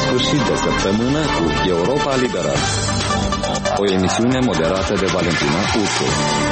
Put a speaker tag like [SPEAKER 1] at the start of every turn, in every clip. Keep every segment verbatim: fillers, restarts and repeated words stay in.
[SPEAKER 1] sfârșit de săptămână cu Europa Liberă. O emisiune moderată de Valentina Ursu.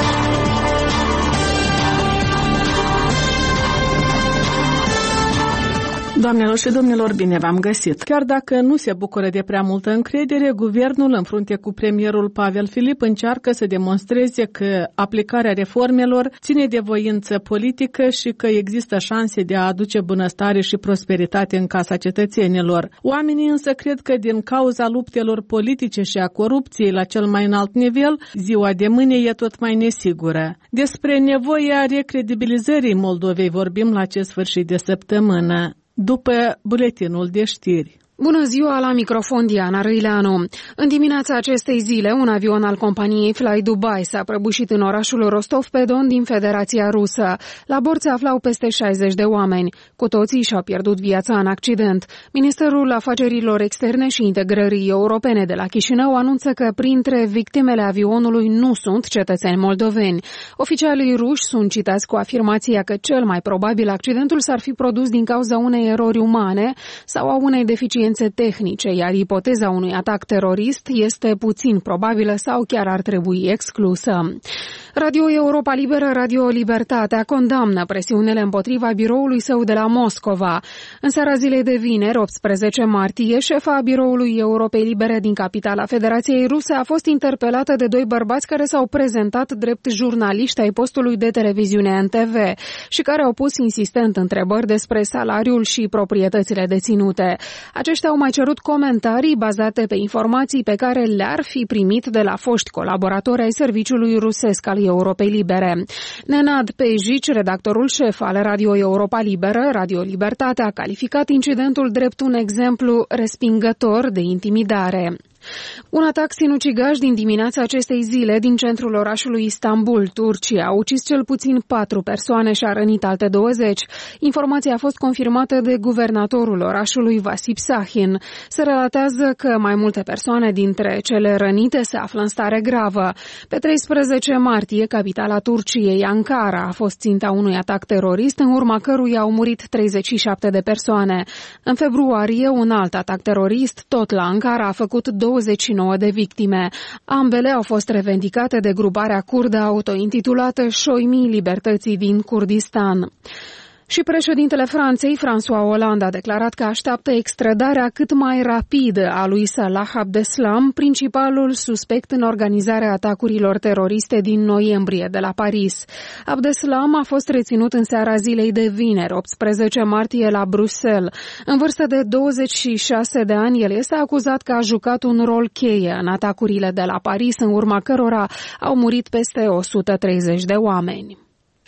[SPEAKER 2] Doamnelor și domnilor, bine v-am găsit. Chiar dacă nu se bucură de prea multă încredere, guvernul, în frunte cu premierul Pavel Filip, încearcă să demonstreze că aplicarea reformelor ține de voință politică și că există șanse de a aduce bunăstare și prosperitate în casa cetățenilor. Oamenii însă cred că din cauza luptelor politice și a corupției la cel mai înalt nivel, ziua de mâine e tot mai nesigură. Despre nevoia recredibilizării Moldovei vorbim la acest sfârșit de săptămână, după buletinul de știri.
[SPEAKER 3] Bună ziua, la microfon Diana Răileanu. În dimineața acestei zile, un avion al companiei Fly Dubai s-a prăbușit în orașul Rostov-pe-Don din Federația Rusă. La bord se aflau peste șaizeci de oameni. Cu toții și-au pierdut viața în accident. Ministerul Afacerilor Externe și Integrării Europene de la Chișinău anunță că printre victimele avionului nu sunt cetățeni moldoveni. Oficialii ruși sunt citați cu afirmația că cel mai probabil accidentul s-ar fi produs din cauza unei erori umane sau a unei deficiențe tehnice, iar ipoteza unui atac terorist este puțin probabilă sau chiar ar trebui exclusă. Radio Europa Liberă, Radio Libertatea condamnă presiunile împotriva biroului său de la Moscova. În seara zilei de vineri, optsprezece martie, șefa biroului Europei Libere din capitala Federației Ruse a fost interpelată de doi bărbați care s-au prezentat drept jurnaliști ai postului de televiziune N T V și care au pus insistent întrebări despre salariul și proprietățile deținute. Aceștia au mai cerut comentarii bazate pe informații pe care le-ar fi primit de la foști colaboratori ai serviciului rusesc al Europei Libere. Nenad Pejic, redactorul șef al Radio Europa Liberă, Radio Libertate, a calificat incidentul drept un exemplu respingător de intimidare. Un atac sinucigaș din dimineața acestei zile din centrul orașului Istanbul, Turcia, a ucis cel puțin patru persoane și a rănit alte douăzeci. Informația a fost confirmată de guvernatorul orașului Vasip Sahin. Se relatează că mai multe persoane dintre cele rănite se află în stare gravă. Pe treisprezece martie, capitala Turciei, Ankara, a fost ținta unui atac terorist, în urma căruia au murit treizeci și șapte de persoane. În februarie, un alt atac terorist, tot la Ankara, a făcut douăzeci și nouă de victime. Ambele au fost revendicate de gruparea kurdă autointitulată Șoimii Libertății din Kurdistan. Și președintele Franței, François Hollande, a declarat că așteaptă extradarea cât mai rapidă a lui Salah Abdeslam, principalul suspect în organizarea atacurilor teroriste din noiembrie de la Paris. Abdeslam a fost reținut în seara zilei de vineri, optsprezece martie, la Bruxelles. În vârstă de douăzeci și șase de ani, el este acuzat că a jucat un rol cheie în atacurile de la Paris, în urma cărora au murit peste o sută treizeci de oameni.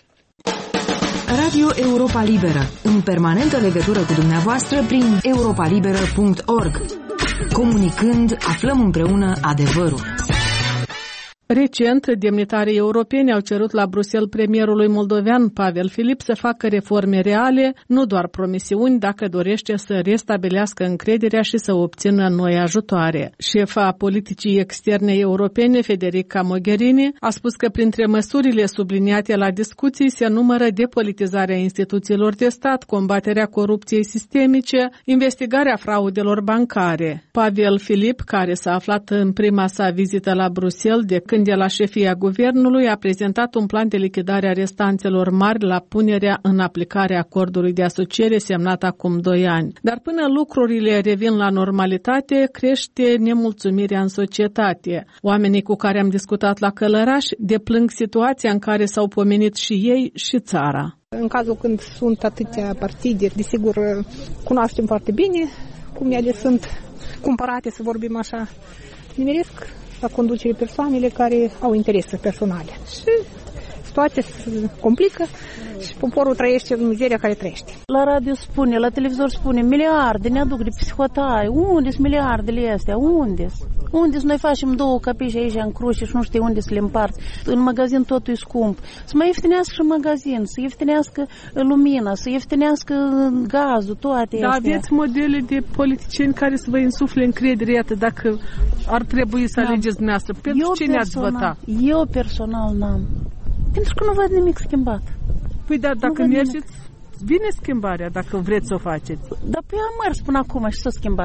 [SPEAKER 4] Radio Europa Liberă, în permanentă legătură cu dumneavoastră prin europa liberă punct org. Comunicând, aflăm împreună adevărul.
[SPEAKER 2] Recent, demnitarii europeni au cerut la Bruxelles premierului moldovean Pavel Filip să facă reforme reale, nu doar promisiuni, dacă dorește să restabilească încrederea și să obțină noi ajutoare. Șefa politicii externe europene, Federica Mogherini, a spus că printre măsurile subliniate la discuții se numără depolitizarea instituțiilor de stat, combaterea corupției sistemice, investigarea fraudelor bancare. Pavel Filip, care s-a aflat în prima sa vizită la Bruxelles de când de la șefia guvernului, a prezentat un plan de lichidare a restanțelor mari la punerea în aplicare a acordului de asociere semnat acum doi ani. Dar până lucrurile revin la normalitate, crește nemulțumirea în societate. Oamenii cu care am discutat la Călăraș deplâng situația în care s-au pomenit și ei și țara.
[SPEAKER 5] În cazul când sunt atâția partide, desigur, cunoaștem foarte bine cum ele sunt cumpărate, să vorbim așa. Nimeresc la conducere persoanele care au interese personale. Și situația se complică și poporul trăiește în mizeria care trăiește.
[SPEAKER 6] La radio spune, la televizor spune, miliarde ne aduc de psihotai. Unde sunt miliardele astea? Unde-s? Unde-s? Noi facem două capici aici în cruce și nu știu unde să le împarți. În magazin totul e scump. Să mai ieftinească și magazin, să ieftinească lumina, să ieftinească gazul, toate
[SPEAKER 2] da,
[SPEAKER 6] astea.
[SPEAKER 2] Aveți modele de politicieni care să vă insufle încredere, iată, dacă ar trebui să alegeți dumneavoastră. Pentru
[SPEAKER 6] eu
[SPEAKER 2] cine ați vota?
[SPEAKER 6] Eu personal n-am. Pentru că nu văd nimic schimbat.
[SPEAKER 2] Păi da, dacă mergeți, vine schimbarea, dacă vreți să o faceți.
[SPEAKER 6] Dar păi am mers până acum și s-a schimbat.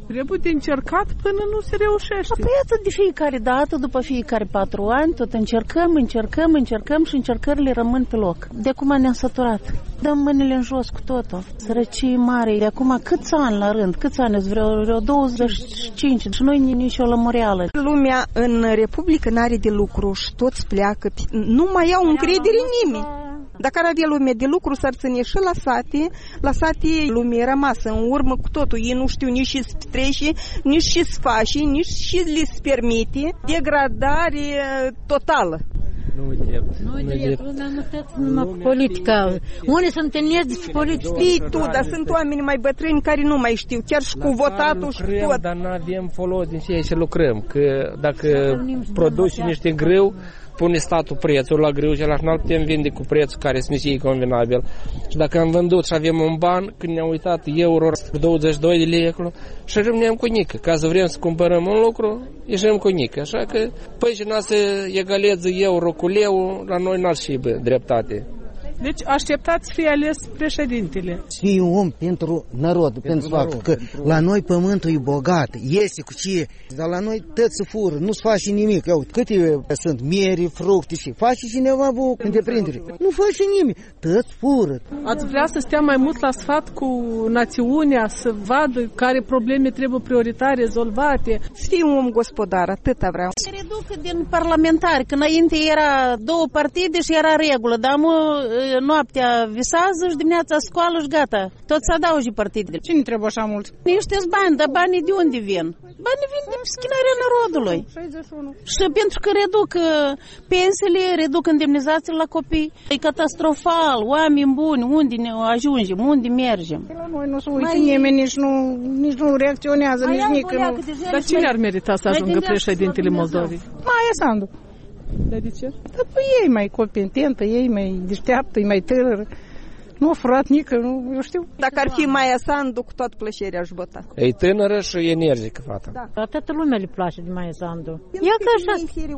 [SPEAKER 2] Trebuie de încercat până nu se reușește.
[SPEAKER 6] Păi atât de fiecare dată, după fiecare patru ani, tot încercăm, încercăm, încercăm și încercările rămân pe loc. De acum ne-am săturat. Dăm mâinile în jos cu totul. Sărăcie mare. De acum câți ani la rând? Câți ani? Vreo, vreo douăzeci și cinci. Și noi nici o lămureală.
[SPEAKER 7] Lumea în Republică n-are de lucru și toți pleacă. Nu mai au încredere în nimeni. Dacă ar avea lume de lucru, s-ar ține și la sate. La sate lumea e rămasă în urmă cu totul. Ei nu știu nici ce se trece, nici ce se face, nici ce le se permite. Degradare totală.
[SPEAKER 8] Nu-i drept.
[SPEAKER 9] Nu-i drept. Lumea nu trebuie numai cu politica. Unii se întâlnesc politici.
[SPEAKER 7] Știi tu, dar sunt oameni mai bătrâni care nu mai știu. Chiar și cu votatul și tot.
[SPEAKER 8] Dar nu avem folos din ce să lucrăm. Că dacă produci niște grâu, pune statul prețul la grâu și la final putem vinde cu prețul care să ne fie convenabil. Și dacă am vândut și avem un ban, când ne-am uitat euro douăzeci și doi de lei acolo, și rămânem cu nică. Ca să vrem să cumpărăm un lucru, ieșim cu nică. Așa că, păi și n-a să egaleze euro cu leu, la noi n-ar fi dreptate.
[SPEAKER 2] Deci așteptați să fie ales președintele.
[SPEAKER 10] Să fie un om pentru narod, pentru, pentru faptul că pentru la noi pământul e bogat, este cu ce, dar la noi tot se fură, nu se face nimic. Ia uite, câte sunt mieri, fructe și face cineva o întreprindere. Nu face nimic, tot fură.
[SPEAKER 2] Ați vrea să stea mai mult la sfat cu națiunea, să vadă care probleme trebuie prioritar rezolvate?
[SPEAKER 7] Să fie un om gospodar, atâta vreau.
[SPEAKER 6] Se reducă din parlamentari, că înainte era două partide și era regulă, dar mă, noaptea visează și dimineața scoală și gata. Tot să adaugi partidele.
[SPEAKER 5] Cine trebuie așa mult?
[SPEAKER 6] Niște bani, dar banii de unde vin? Banii vin din schinarea narodului.
[SPEAKER 5] șaizeci și unu.
[SPEAKER 6] Și pentru că reduc pensiile, reduc indemnizațiile la copii. E catastrofal. Oameni buni, unde ne ajungem, unde mergem?
[SPEAKER 5] La noi nu se uită nimeni, nici nu, nici nu reacționează, nici nici nu.
[SPEAKER 2] Dar cine ar merita să ajungă președintele Moldovei?
[SPEAKER 5] Maia Sandu.
[SPEAKER 2] Dar de ce?
[SPEAKER 5] Dar păi ei mai competentă, ei mai deșteaptă, ei mai tânără. Nu a furat nică, nu, eu știu.
[SPEAKER 7] Dacă ar fi Maia Sandu, cu toată plăcerea aș vota.
[SPEAKER 8] E tânără și energică, fata.
[SPEAKER 9] Da. La toată lumea le place de Maia Sandu.
[SPEAKER 7] Ea că așa.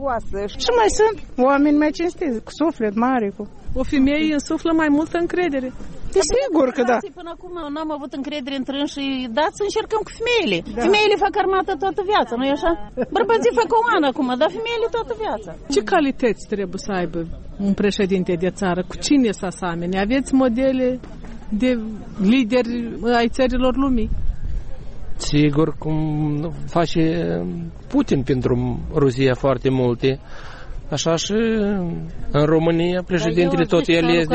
[SPEAKER 5] Și mai sunt oameni mai cinstiți, cu suflet mare, cu...
[SPEAKER 2] O femeie însuflă mai multă încredere.
[SPEAKER 5] Sigur că da.
[SPEAKER 6] Până acum n-am avut încredere în trâns și dați să încercăm cu femeile. Da. Femeile fac armată toată viața, nu-i așa? Bărbații fac o an acum, dar femeile toată viața.
[SPEAKER 2] Ce calități trebuie să aibă un președinte de țară? Cu cine să asamene? Aveți modele de lideri ai țărilor lumii?
[SPEAKER 8] Sigur, cum face Putin pentru Rusia foarte multe. Așa și în România președintele tot el este.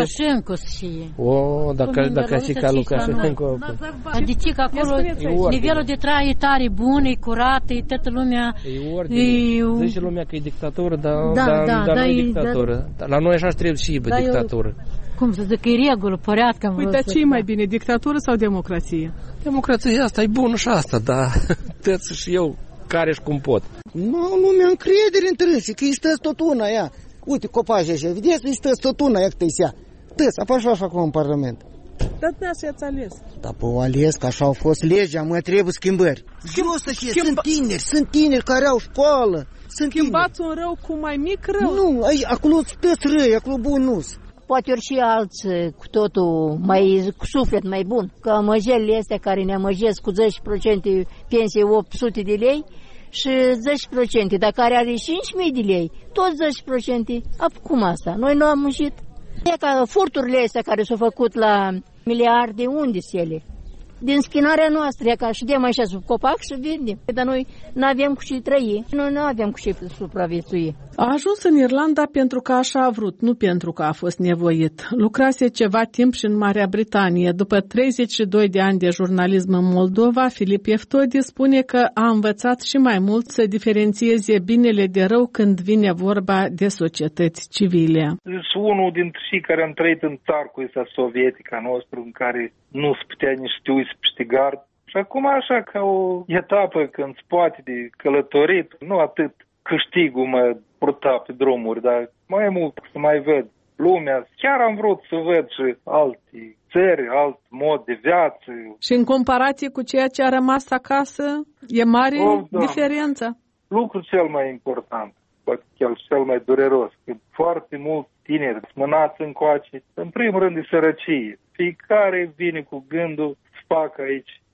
[SPEAKER 8] O, dacă dacă și ca Lukashenko.
[SPEAKER 9] Adică că acolo nivelul de trai e tare bun, e curat, e toată lumea.
[SPEAKER 8] E ordine. Zice lumea că e dictatură, dar dar nu e dictatură. La noi așa trebuie și e dictatură.
[SPEAKER 9] Cum să zic, e regulă, păreatcă.
[SPEAKER 2] Uite, ce e mai bine, dictatură sau democrație?
[SPEAKER 8] Democrația asta e bună și asta, dar trebuie și eu care și cum pot.
[SPEAKER 10] Nu, nu mi-am încredere în trânsi, că îi stăți tot una, ia. Uite, copajii așa, vedeți, îi stăți tot una, ia că te-i ia. Tăți, așa fac acum în Parlament.
[SPEAKER 2] Dar de asta i-ați ales.
[SPEAKER 10] Dar pe o ales, că așa au fost legea, mă trebuie schimbări. Jos așa, Schimba... sunt tineri, sunt tineri care au școală. Sunt
[SPEAKER 2] Schimbați tineri. Un rău cu mai mic rău?
[SPEAKER 10] Nu, aici, acolo stăți răi, acolo bun nu-s.
[SPEAKER 9] Poate ori și alții cu totul mai, cu suflet mai bun. Că amăjelile astea care ne amăjesc cu zece la sută pensie opt sute de lei și zece la sută, dacă care are cinci mii de lei, tot zece la sută. Cum asta? Noi nu am muncit. E ca furturile astea care s-au făcut la miliarde, unde sunt ele? Din schinarea noastră, ca și de mai așa sub copac și vindem. Dar noi nu avem cu ce trăi, noi nu avem cu ce supraviețui.
[SPEAKER 2] A ajuns în Irlanda pentru că așa a vrut, nu pentru că a fost nevoit. Lucrase ceva timp și în Marea Britanie. După treizeci și doi de ani de jurnalism în Moldova, Filip Eftodi spune că a învățat și mai mult să diferențieze binele de rău când vine vorba de societăți civile.
[SPEAKER 11] Și unul dintre cei care am trăit în țară cu ăsta sovietică nostru, în care nu se putea nici știu să câștigar. Și acum așa ca o etapă când se poate de călătorit, nu atât câștigul mă purta pe drumuri, dar mai mult să mai văd lumea. Chiar am vrut să văd și alte țări, alt mod de viață.
[SPEAKER 2] Și în comparație cu ceea ce a rămas acasă, e mare oh, da. diferența.
[SPEAKER 11] Lucrul cel mai important, poate chiar cel mai dureros, că foarte mulți tineri mânați încoace, în primul rând de sărăcie. Fiecare vine cu gândul să facă aici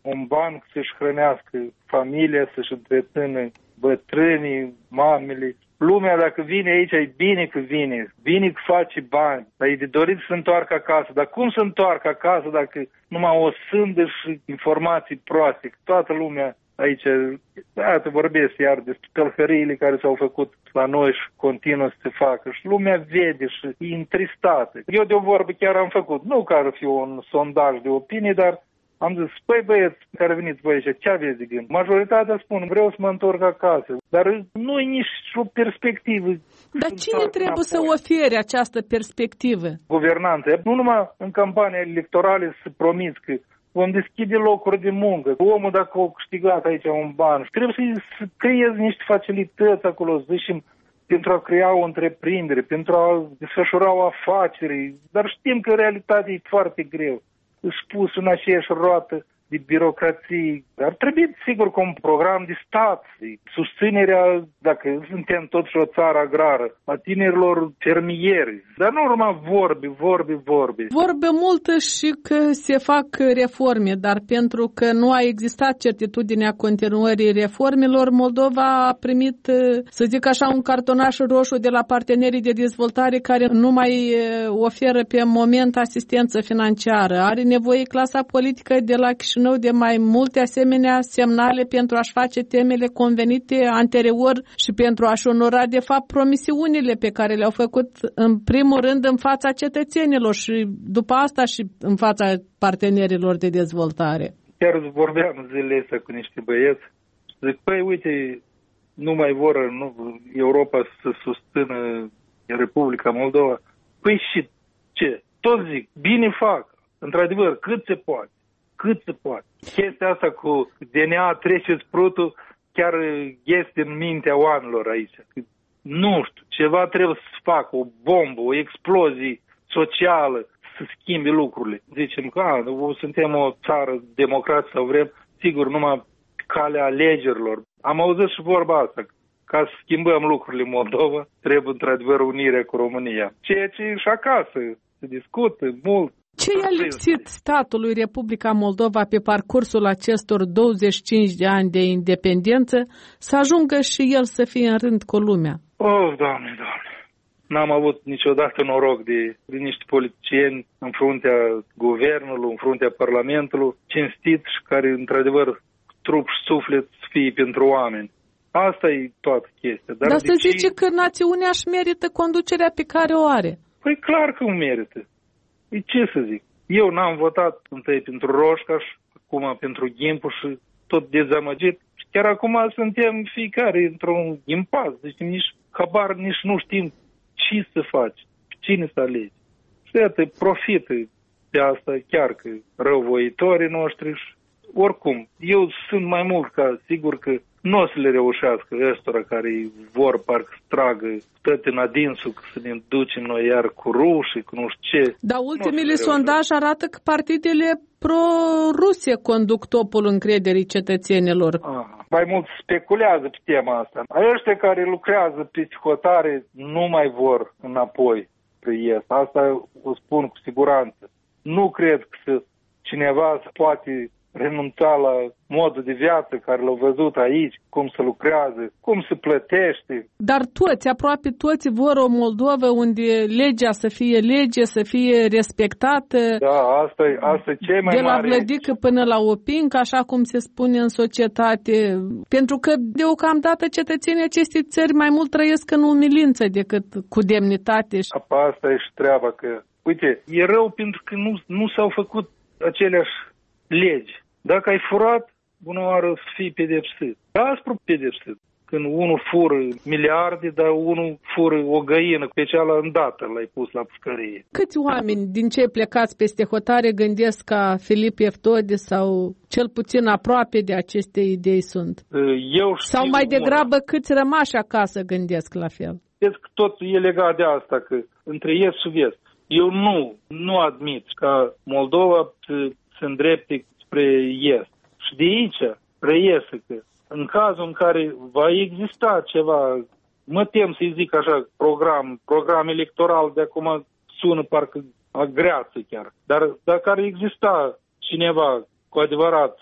[SPEAKER 11] un ban să-și hrănească familia, să-și întrețină bătrânii, mamele. Lumea, dacă vine aici, e bine că vine, bine că face bani, dar e de dorit să se întoarcă acasă. Dar cum să întoarcă acasă dacă numai o sândă și informații proaste? Toată lumea aici, da, te vorbesc iar despre tălhăriile care s-au făcut la noi și continuă să se facă. Și lumea vede și e întristată. Eu de o vorbă chiar am făcut, nu ca ar fi un sondaj de opinie, dar am zis, păi băieți care veniți voi aici, ce aveți de gând? Majoritatea spun, vreau să mă întorc acasă, dar nu e nici o perspectivă.
[SPEAKER 2] Dar cine trebuie înapoi să ofere această perspectivă?
[SPEAKER 11] Guvernanța. Nu numai în campania electorale să promiți că vom deschide locuri de muncă. Omul dacă a câștigat aici un ban, trebuie să creezi niște facilități acolo, să zicem, pentru a crea o întreprindere, pentru a desfășura o afacere. Dar știm că realitatea e foarte greu. Își pus în aceeași roată de birocrație. Ar trebui, sigur, cu un program de stat, susținerea, dacă suntem totuși o țară agrară, a tinerilor fermieri. Dar nu urma vorbe, vorbe, vorbe.
[SPEAKER 2] Vorbe multă și că se fac reforme, dar pentru că nu a existat certitudinea continuării reformelor, Moldova a primit, să zic așa, un cartonaș roșu de la partenerii de dezvoltare care nu mai oferă pe moment asistență financiară. Are nevoie clasa politică de la Chișinău de mai multe asemenea semnale pentru a-și face temele convenite anterior și pentru a-și onora, de fapt, promisiunile pe care le-au făcut în primul rând în fața cetățenilor și după asta și în fața partenerilor de dezvoltare.
[SPEAKER 11] Chiar vorbeam zilele astea cu niște băieți. Zic, păi uite, nu mai vor nu, Europa să susțină Republica Moldova. Păi și ce? Toți zic, bine fac. Într-adevăr, cât se poate. Cât se poate. Chestia asta cu D N A treceți prutul chiar este în mintea oamenilor aici. Nu știu, ceva trebuie să facă, o bombă, o explozie socială, să schimbe lucrurile. Zicem că a, suntem o țară democrată sau vrem, sigur, numai calea alegerilor. Am auzit și vorba asta. Ca să schimbăm lucrurile în Moldova, trebuie într-adevăr unirea cu România. Ceea ce și acasă se discută mult.
[SPEAKER 2] Ce i-a lipsit statului Republica Moldova pe parcursul acestor douăzeci și cinci de ani de independență să ajungă și el să fie în rând cu lumea?
[SPEAKER 11] Oh, Doamne, Doamne! N-am avut niciodată noroc de, de niște politicieni în fruntea guvernului, în fruntea parlamentului, cinstiți și care, într-adevăr, trup și suflet să fie pentru oameni. Asta e toată chestia. Dar,
[SPEAKER 2] Dar se
[SPEAKER 11] ce...
[SPEAKER 2] zice că națiunea își merită conducerea pe care o are.
[SPEAKER 11] Păi clar că o merită. E ce să zic? Eu n-am votat întâi pentru Roșcaș, acum pentru Ghimpu și tot dezamăgit. Și chiar acum suntem fiecare într-un impas. Deci nici habar, nici nu știm ce să faci, cine să alegi. Și iată, profită de asta chiar că răuvoitorii noștri. Și oricum, eu sunt mai mult ca sigur că nu o să le reușească ăstora care vor parcă să tragă tot în adinsul, că să ne ducem noi iar cu rușii, cu nu știu ce.
[SPEAKER 2] Dar ultimele sondaje arată că partidele pro-Rusie conduc topul încrederii cetățenilor.
[SPEAKER 11] Aha. Mai mult speculează pe tema asta. Ăștia care lucrează pe hotare nu mai vor înapoi pe ies. Asta o spun cu siguranță. Nu cred că cineva se poate renunța la modul de viață care l-au văzut aici, cum se lucrează, cum se plătește.
[SPEAKER 2] Dar toți, aproape toți vor o Moldovă unde legea să fie lege, să fie respectată.
[SPEAKER 11] Da, asta e, asta e cei mai
[SPEAKER 2] de la
[SPEAKER 11] mare.
[SPEAKER 2] vlădică până la opincă, așa cum se spune în societate. Pentru că deocamdată cetățenii acestei țări mai mult trăiesc în umilință decât cu demnitate.
[SPEAKER 11] Apa, asta e și treaba că, uite, e rău pentru că nu, nu s-au făcut aceleași legi. Dacă ai furat, bună oară să fii pedepsit. Aspru pedepsit. Când unul fură miliarde, dar unul fură o găină, pe cealaltă îndată l-ai pus la pușcărie.
[SPEAKER 2] Câți oameni din cei plecați peste hotare gândesc ca Filip Eftodi sau cel puțin aproape de aceste idei sunt?
[SPEAKER 11] Eu
[SPEAKER 2] sau mai degrabă una. Câți rămași acasă gândesc la fel?
[SPEAKER 11] Cred că tot e legat de asta, că între est și vest. Eu nu, nu admit ca Moldova să se îndrepte spre est. Și de aici reiese că în cazul în care va exista ceva, mă tem să-i zic așa, program, program electoral de acum sună parcă agreață chiar, dar dacă ar exista cineva cu adevărat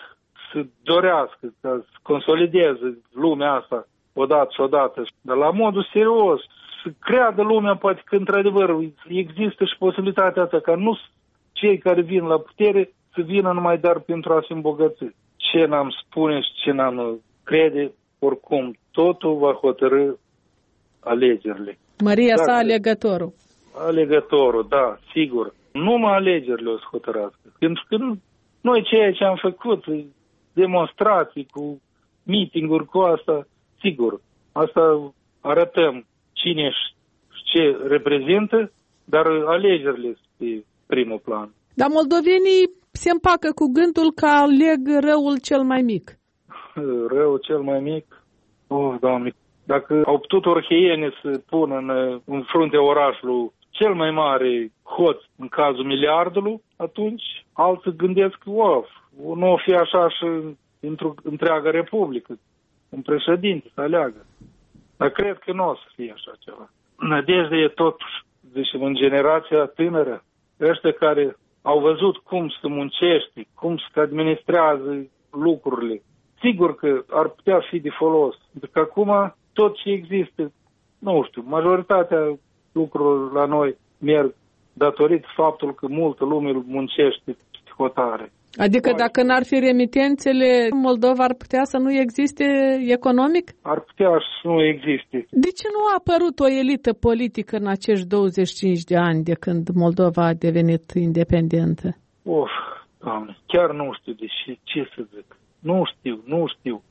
[SPEAKER 11] să dorească ca să consolideze lumea asta odată și odată, dar la modul serios, să creadă lumea poate că într-adevăr există și posibilitatea asta ca nu cei care vin la putere să vină numai doar pentru a se îmbogăți. Ce n-am spune și ce n-am crede, oricum, totul va hotărâ alegerile.
[SPEAKER 2] Maria sa alegătorul.
[SPEAKER 11] Alegătorul, da, sigur. Numai alegerile o să hotărască. Pentru că noi ceea ce am făcut, demonstrații cu meeting-uri cu asta, sigur, asta arătăm cine și ce reprezintă, dar alegerile sunt pe primul plan.
[SPEAKER 2] Dar moldovenii se împacă cu gândul că aleg răul cel mai mic.
[SPEAKER 11] Răul cel mai mic? Oh, Doamne, dacă au putut orheiene să pună în, în fruntea orașului cel mai mare hoț în cazul miliardului, atunci alții gândesc că of, nu o fi așa și într-o întreaga republică, un președinte să aleagă. Dar cred că nu o să fie așa ceva. Nădejdea e totuși, deci în generația tânără, ăștia care au văzut cum se muncește, cum se administrează lucrurile, sigur că ar putea fi de folos. Pentru că acum tot ce există, nu știu, majoritatea lucrurilor la noi merg datorită faptul că multă lume muncește hotare.
[SPEAKER 2] Adică dacă n-ar fi remitențele, Moldova ar putea să nu existe economic?
[SPEAKER 11] Ar putea să nu existe.
[SPEAKER 2] De ce nu a apărut o elită politică în acești douăzeci și cinci de ani de când Moldova a devenit independentă?
[SPEAKER 11] Of, Doamne, chiar nu știu de ce, ce să zic. Nu știu, nu știu.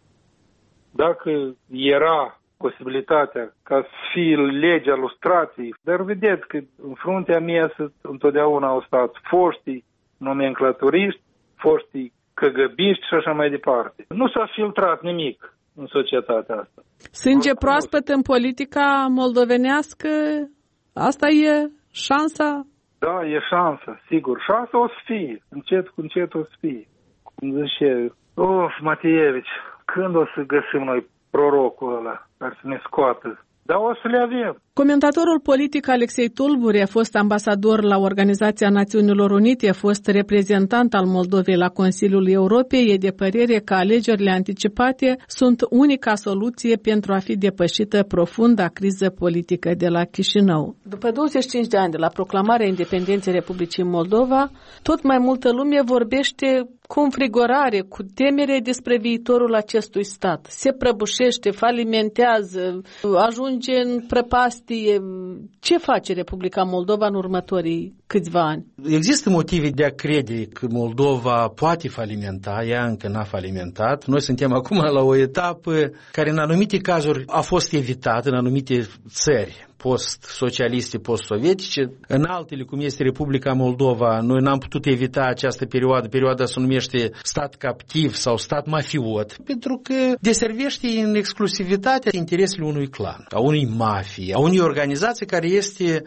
[SPEAKER 11] Dacă era posibilitatea ca să fie legea lustrației, dar vedeți că în fruntea mea întotdeauna au stat foștii nomenclaturiști, foștii căgăbiști și așa mai departe. Nu s-a filtrat nimic în societatea asta.
[SPEAKER 2] Sânge proaspăt în politica moldovenească? Asta e șansa?
[SPEAKER 11] Da, e șansa, sigur. Șansa o să fie. Încet cu încet o să fie. Cum zice, of, Matievici, când o să găsim noi prorocul ăla care să ne scoată? Dar o să le avem.
[SPEAKER 2] Comentatorul politic Alexei Tulburi a fost ambasador la Organizația Națiunilor Unite, a fost reprezentant al Moldovei la Consiliul Europei, e de părere că alegerile anticipate sunt unica soluție pentru a fi depășită profunda criză politică de la Chișinău. După douăzeci și cinci de ani de la proclamarea independenței Republicii Moldova, tot mai multă lume vorbește cu înfrigorare, cu temere despre viitorul acestui stat. Se prăbușește, falimentează, ajunge în prăpastie. Ce face Republica Moldova în următorii câțiva ani?
[SPEAKER 12] Există motive de a crede că Moldova poate falimenta, ea încă n-a falimentat. Noi suntem acum la o etapă care în anumite cazuri a fost evitată, în anumite țări post-socialiste, post-sovietice. În altele, cum este Republica Moldova, noi n-am putut evita această perioadă. Perioada se numește stat captiv sau stat mafiot, pentru că deservește în exclusivitate interesele unui clan, a unei mafii, a unei organizații care este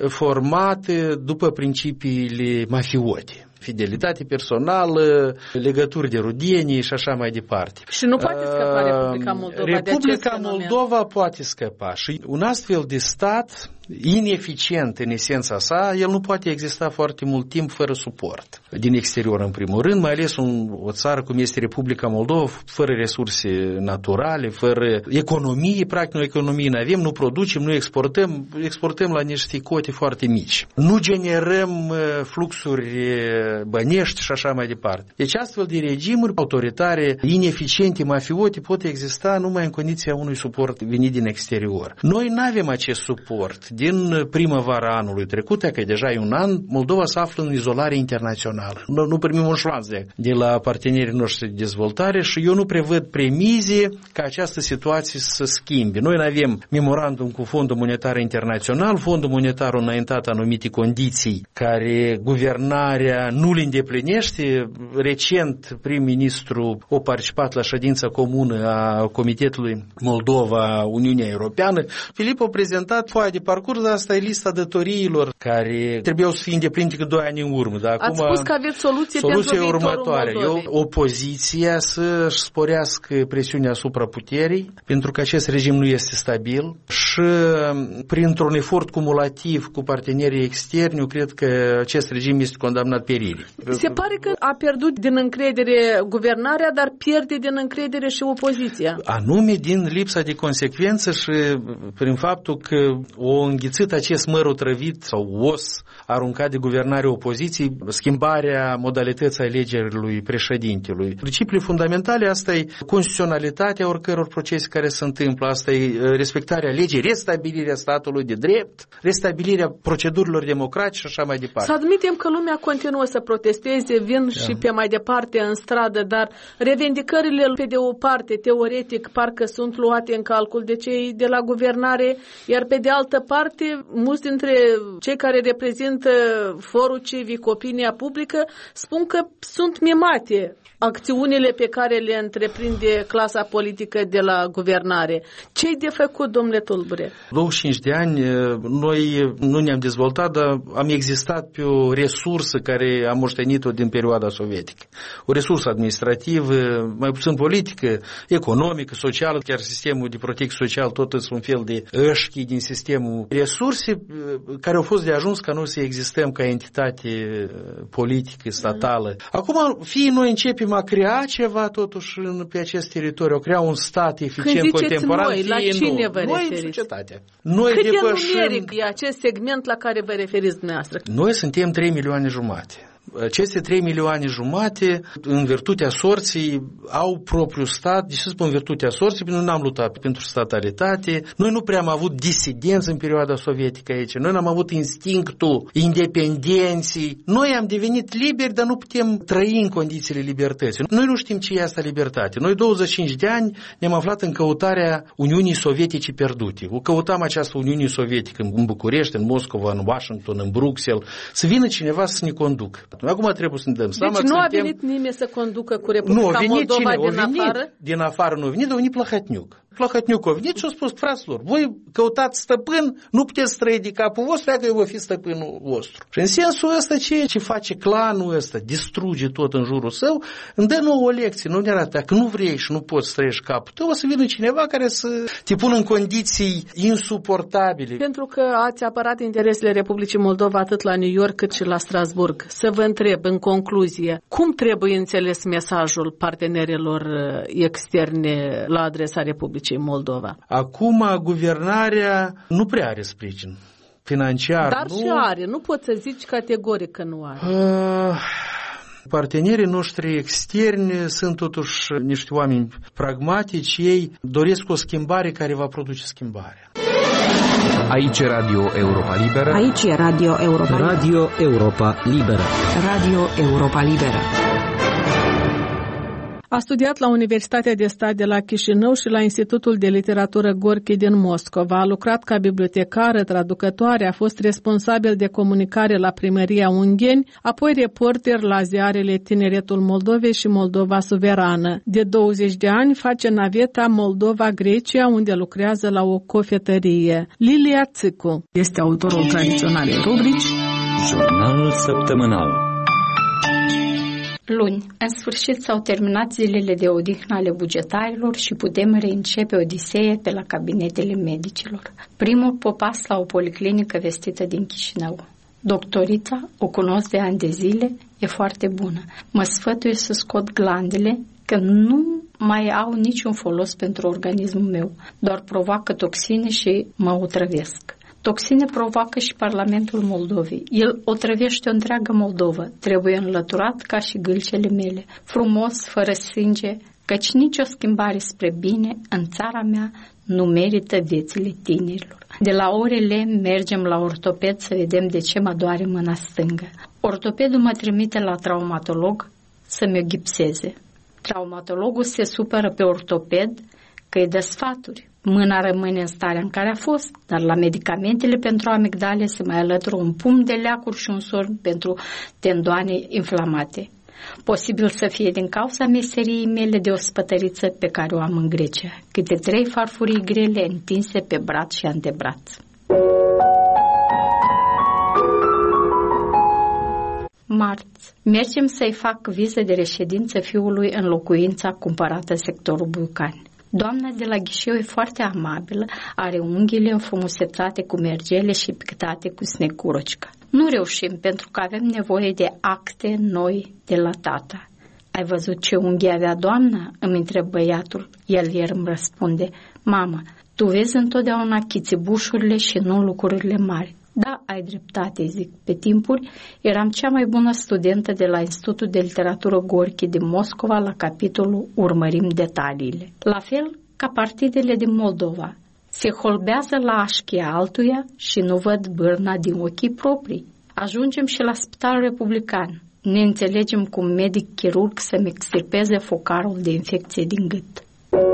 [SPEAKER 12] formată după principiile mafiote. Fidelitate personală, legături de rudenie și așa mai departe.
[SPEAKER 2] Și nu poate scăpa Republica Moldova de acest
[SPEAKER 12] Republica Moldova poate scăpa și un astfel de stat ineficient în esența sa, el nu poate exista foarte mult timp fără suport din exterior în primul rând, mai ales un, o țară cum este Republica Moldova, fără resurse naturale, fără economie, practic noi economie nu avem, nu producem, nu exportăm, exportăm la niște cote foarte mici. Nu generăm fluxuri bănești și așa mai departe. Deci astfel de regimuri autoritare, ineficiente, mafiote pot exista numai în condiția unui suport venit din exterior. Noi nu avem acest suport. Din primăvara anului trecut, că deja e un an, Moldova se află în izolare internațională. Nu, nu primim un șanț de, de la partenerii noștri de dezvoltare și eu nu prevăd premize ca această situație să schimbe. Noi nu avem memorandum cu Fondul Monetar Internațional, Fondul Monetar a înaintat anumite condiții care guvernarea nu le îndeplinește. Recent, prim-ministru a participat la ședința comună a Comitetului Moldova-Uniunea Europeană. Filip a prezentat foaia de parcurs parcurs, dar asta e lista datoriilor care trebuiau să fie îndeplinite cu doi ani în urmă. Dar
[SPEAKER 2] ați
[SPEAKER 12] acum,
[SPEAKER 2] spus că aveți soluție
[SPEAKER 12] soluția
[SPEAKER 2] pentru
[SPEAKER 12] următoare.
[SPEAKER 2] Moldovei.
[SPEAKER 12] Eu, opoziția să-și sporească presiunea asupra puterii, pentru că acest regim nu este stabil și printr-un efort cumulativ cu partenerii externi, eu cred că acest regim este condamnat peririi.
[SPEAKER 2] Se pare că a pierdut din încredere guvernarea, dar pierde din încredere și opoziția.
[SPEAKER 12] Anume din lipsa de consecvență și prin faptul că o înghițit acest măr otrăvit sau os aruncat de guvernarea opoziției, schimbarea modalității alegerii președintelui. Principiile fundamentale, asta e constituționalitatea oricăror procese care se întâmplă, asta e respectarea legii, restabilirea statului de drept, restabilirea procedurilor democratice și așa mai departe.
[SPEAKER 2] Să admitem că lumea continuă să protesteze, vin da. și pe mai departe în stradă, dar revendicările pe de o parte, teoretic, parcă sunt luate în calcul de cei de la guvernare, iar pe de altă parte, mulți dintre cei care reprezintă forul civic, opinia publică, spun că sunt mimate acțiunile pe care le întreprinde clasa politică de la guvernare. Ce-i de făcut, domnule Tulbure?
[SPEAKER 12] douăzeci și cinci de ani noi nu ne-am dezvoltat, dar am existat pe o resursă care am moștenit-o din perioada sovietică. O resursă administrativă, mai puțin politică, economică, socială, chiar sistemul de protecție social tot sunt un fel de ășchi din sistemul. Resurse care au fost de ajuns ca noi să existăm ca entitate politică, statală. Acum, fie noi începem a crea ceva totuși pe acest teritoriu, a crea un stat eficient contemporan.
[SPEAKER 2] Noi, la cine vă
[SPEAKER 12] noi,
[SPEAKER 2] referiți?
[SPEAKER 12] Societatea. Noi
[SPEAKER 2] Cât
[SPEAKER 12] depășim...
[SPEAKER 2] de numeric e acest segment la care vă referiți dumneavoastră?
[SPEAKER 12] Noi suntem trei milioane jumate. Aceste trei milioane jumate, în virtutea sorții, au propriul stat. De ce spun virtutea sorții? Pentru că noi n-am luptat pentru statalitate. Noi nu prea am avut disidență în perioada sovietică aici. Noi n-am avut instinctul independenții. Noi am devenit liberi, dar nu putem trăi în condițiile libertății. Noi nu știm ce e asta libertate. Noi douăzeci și cinci de ani ne-am aflat în căutarea Uniunii Sovietice pierdute. O căutam această Uniune Sovietică în București, în Moscova, în Washington, în Bruxelles. Să vină cineva să ne conducă. Acum trebuie să ne dăm seama.
[SPEAKER 2] Deci nu a
[SPEAKER 12] suntem...
[SPEAKER 2] venit nimeni să conducă cu Republica
[SPEAKER 12] nu,
[SPEAKER 2] Moldova
[SPEAKER 12] cine?
[SPEAKER 2] din
[SPEAKER 12] venit,
[SPEAKER 2] afară?
[SPEAKER 12] Din afară nu a venit, a venit Plahotniuc. Plahotniuc a venit și a spus, fraților, voi căutați stăpân, nu puteți trăi de capul vostru, dacă eu voi fi stăpânul vostru. Și în sensul ăsta, ce, ce face clanul ăsta, distruge tot în jurul său, îmi dă nouă o lecție, nu ne arată, că nu vrei și nu poți trăiești capul tău, o să vină cineva care să te pună în condiții insuportabile.
[SPEAKER 2] Pentru că ați apărat interesele Republicii Moldova atât la New York cât și la Strasburg. Să vă întreb, în concluzie, cum trebuie înțeles mesajul partenerilor externe la adresa Republicii Moldova?
[SPEAKER 12] Acum, guvernarea nu prea are sprijin financiar.
[SPEAKER 2] Dar
[SPEAKER 12] nu...
[SPEAKER 2] și are, nu poți să zici categoric că nu are.
[SPEAKER 12] Uh... Partenerii noștri externi sunt totuși niște oameni pragmatici, ei doresc o schimbare care va produce schimbarea.
[SPEAKER 1] Aici e Radio Europa Liberă.
[SPEAKER 4] Aici e Radio Europa Liberă.
[SPEAKER 13] Radio Europa Liberă.
[SPEAKER 4] Radio Europa Liberă.
[SPEAKER 2] A studiat la Universitatea de Stat de la Chișinău și la Institutul de Literatură Gorki din Moscova. A lucrat ca bibliotecară, traducătoare, a fost responsabil de comunicare la Primăria Ungheni, apoi reporter la ziarele Tineretul Moldovei și Moldova Suverană. De douăzeci de ani face naveta Moldova-Grecia, unde lucrează la o cofetărie. Lilia Țicu este autorul tradiționalei rubrici
[SPEAKER 1] Jurnalul săptămânal.
[SPEAKER 14] Luni, în sfârșit s-au terminat zilele de odihnă ale bugetarilor și putem reîncepe odiseea pe la cabinetele medicilor. Primul popas la o policlinică vestită din Chișinău. Doctorița, o cunosc de ani de zile, e foarte bună. Mă sfătuie să scot glandele, că nu mai au niciun folos pentru organismul meu, doar provoacă toxine și mă otrăvesc. Toxine provoacă și Parlamentul Moldovei. El otrăvește o întreagă Moldovă. Trebuie înlăturat ca și gâlcele mele. Frumos, fără sânge, căci nicio schimbare spre bine în țara mea nu merită viețile tinerilor. De la orele mergem la ortoped să vedem de ce mă doare mâna stângă. Ortopedul mă trimite la traumatolog să-mi o gipseze. Traumatologul se supără pe ortoped că îi dă sfaturi. Mâna rămâne în starea în care a fost, dar la medicamentele pentru amigdale se mai alătură un pumn de leacuri și un sorb pentru tendoane inflamate. Posibil să fie din cauza meseriei mele de ospătăriță pe care o am în Grecia, câte trei farfurii grele întinse pe braț și antebraț. marți, mergem să-i fac viză de reședință fiului în locuința cumpărată sectorul Bucani. Doamna de la ghișeu e foarte amabilă, are unghiile înfrumusețate cu mergele și pictate cu snecurocica. Nu reușim pentru că avem nevoie de acte noi de la tata. Ai văzut ce unghi avea doamna? Îmi întreb băiatul. El ieri îmi răspunde, mamă, tu vezi întotdeauna chițibușurile și nu lucrurile mari. Da, ai dreptate, zic. Pe timpuri eram cea mai bună studentă de la Institutul de Literatură Gorki din Moscova la capitolul Urmărim detaliile. La fel ca partidele din Moldova. Se holbează la așchia altuia și nu văd bârna din ochii proprii. Ajungem și la Spitalul Republican. Ne înțelegem cu un medic chirurg să-mi extirpeze focarul de infecție din gât.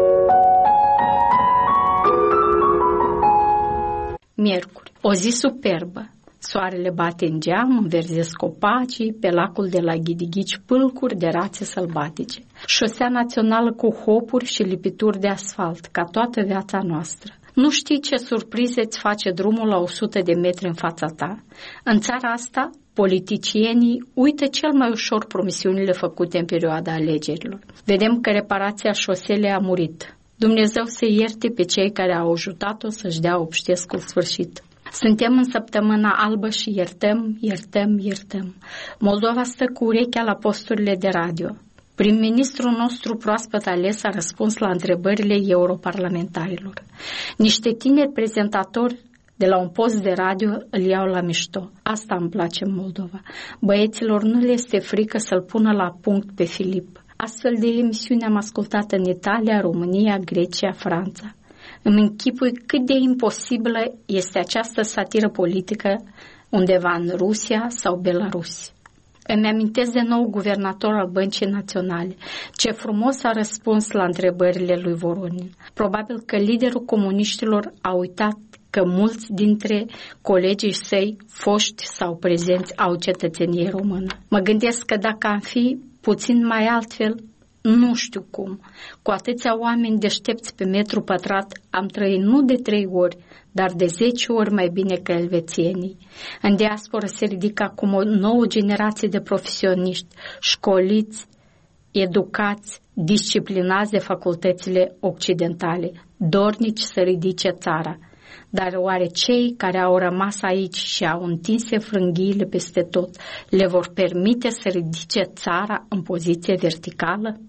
[SPEAKER 14] Miercuri, o zi superbă. Soarele bate în geam, înverzesc copacii, pe lacul de la Ghidighici pâlcuri de rațe sălbatice. Șosea națională cu hopuri și lipituri de asfalt, ca toată viața noastră. Nu știi ce surprize îți face drumul la o sută de metri în fața ta? În țara asta, politicienii uită cel mai ușor promisiunile făcute în perioada alegerilor. Vedem că reparația șoselei a murit. Dumnezeu să ierte pe cei care au ajutat-o să-și dea obștescul sfârșit. Suntem în săptămâna albă și iertăm, iertăm, iertăm. Moldova stă cu urechea la posturile de radio. Prim-ministrul nostru proaspăt ales a răspuns la întrebările europarlamentarilor. Niște tineri prezentatori de la un post de radio îl iau la mișto. Asta îmi place în Moldova. Băieților nu le este frică să-l pună la punct pe Filip. Astfel de emisiuni am ascultat în Italia, România, Grecia, Franța. Îmi închipui cât de imposibilă este această satiră politică undeva în Rusia sau Belarus. Îmi amintesc de nou guvernator al Băncii Naționale. Ce frumos a răspuns la întrebările lui Voronin. Probabil că liderul comuniștilor a uitat că mulți dintre colegii săi, foști sau prezenți, au cetățenie română. Mă gândesc că dacă am fi puțin mai altfel, nu știu cum, cu atâția oameni deștepți pe metru pătrat, am trăit nu de trei ori, dar de zece ori mai bine ca elvețienii. În diasporă se ridică acum o nouă generație de profesioniști, școliți, educați, disciplinați de facultățile occidentale, dornici să ridice țara. Dar oare cei care au rămas aici și au întinse frânghiile peste tot le vor permite să ridice țara în poziție verticală?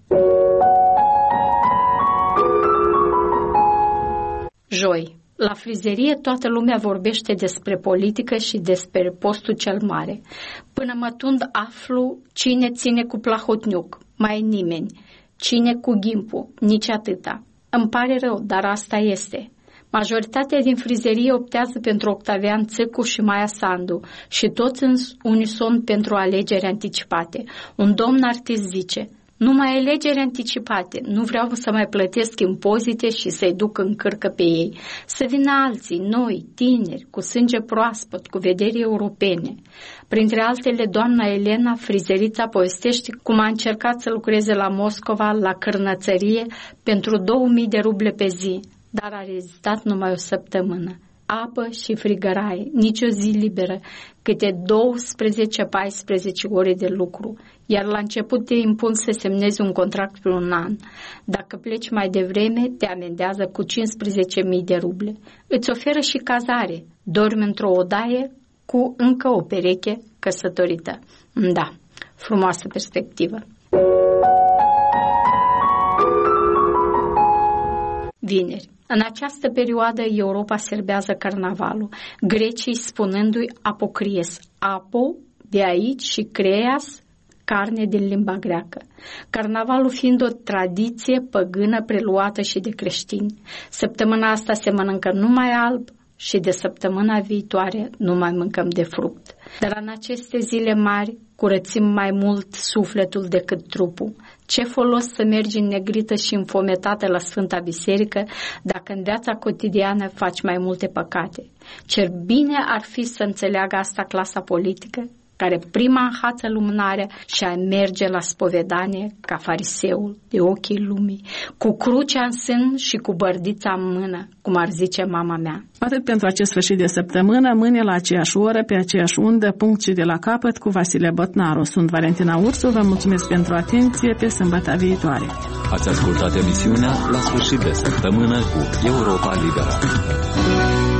[SPEAKER 14] Joi. La frizerie toată lumea vorbește despre politică și despre postul cel mare. Până mă tund aflu cine ține cu Plahotniuc, mai nimeni, cine cu Ghimpu, nici atâta. Îmi pare rău, dar asta este. Majoritatea din frizerie optează pentru Octavian Țâcu și Maia Sandu și toți în unison pentru alegeri anticipate. Un domn artist zice, numai alegeri anticipate, nu vreau să mai plătesc impozite și să-i duc în cârcă pe ei. Să vină alții, noi, tineri, cu sânge proaspăt, cu vederi europene. Printre altele, doamna Elena, frizerița, povestește cum a încercat să lucreze la Moscova, la cârnățărie, pentru două mii de ruble pe zi. Dar a rezistat numai o săptămână. Apă și frigăraie, nici o zi liberă, câte douăsprezece paisprezece ore de lucru, iar la început te impun să semnezi un contract pe un an. Dacă pleci mai devreme, te amendează cu cincisprezece mii de ruble. Îți oferă și cazare, dormi într-o odaie cu încă o pereche căsătorită. Da, frumoasă perspectivă. Vineri. În această perioadă Europa serbează carnavalul, grecii spunându-i apocries, apo, de aici, și creas, carne din limba greacă. Carnavalul fiind o tradiție păgână preluată și de creștini. Săptămâna asta se mănâncă numai alb și de săptămâna viitoare nu mai mâncăm de fruct. Dar în aceste zile mari curățim mai mult sufletul decât trupul. Ce folos să mergi în negrită și înfometată la Sfânta Biserică dacă în viața cotidiană faci mai multe păcate? Ce bine ar fi să înțeleagă asta clasa politică, care prima înhață lumânarea și a merge la spovedanie ca fariseul de ochii lumii, cu crucea în sân și cu bărdița în mână, cum ar zice mama mea.
[SPEAKER 2] Atât pentru acest sfârșit de săptămână, mâine la aceeași oră, pe aceeași undă, punct și de la capăt, cu Vasile Botnaru. Sunt Valentina Ursu, vă mulțumesc pentru atenție, pe sâmbătă viitoare.
[SPEAKER 1] Ați ascultat emisiunea La sfârșit de săptămână cu Europa Liberă.